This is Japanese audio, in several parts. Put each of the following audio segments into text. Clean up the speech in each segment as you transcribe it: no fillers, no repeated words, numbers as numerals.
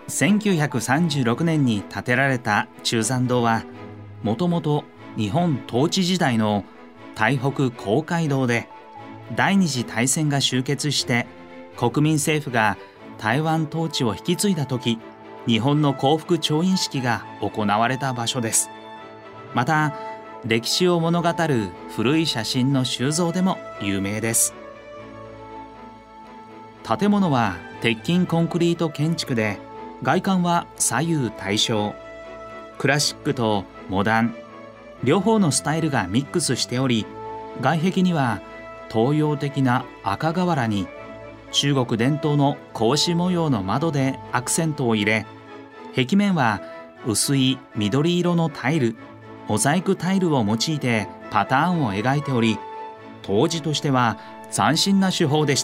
1936年に建てられた中山道は、もともと日本統治時代の台北公会堂で、第二次大戦が終結して国民政府が台湾統治を引き継いだ時、日本の降伏調印式が行われた場所です。また、歴史を物語る古い写真の収蔵でも有名です。建物は鉄筋コンクリート建築で、外観は左右対称、クラシックとモダン両方のスタイルがミックスしており、外壁には東洋的な赤瓦に中国伝統の格子模様の窓でアクセントを入れ、壁面は薄い緑色のタイル、モザイクタイルを用いてパターンを描いており、当時としては斬新な手法でした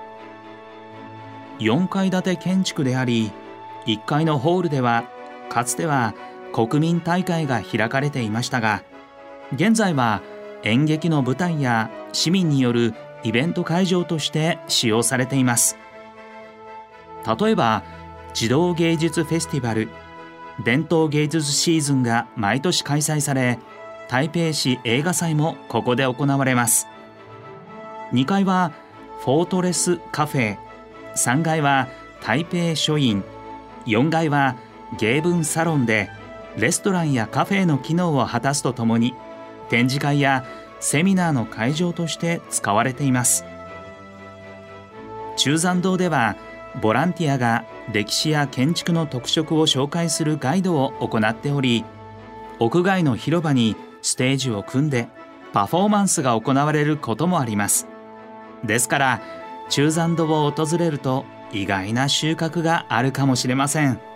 。4階建て建築であり、1階のホールではかつては国民大会が開かれていましたが、現在は演劇の舞台や市民によるイベント会場として使用されています。例えば児童芸術フェスティバル、伝統芸術シーズンが毎年開催され、台北市映画祭もここで行われます。2階はフォートレスカフェ、3階は台北書院、4階は芸文サロンで、レストランやカフェの機能を果たすとともに、展示会やセミナーの会場として使われています。中山道ではボランティアが歴史や建築の特色を紹介するガイドを行っており、屋外の広場にステージを組んでパフォーマンスが行われることもあります。ですから中山道を訪れると意外な収穫があるかもしれません。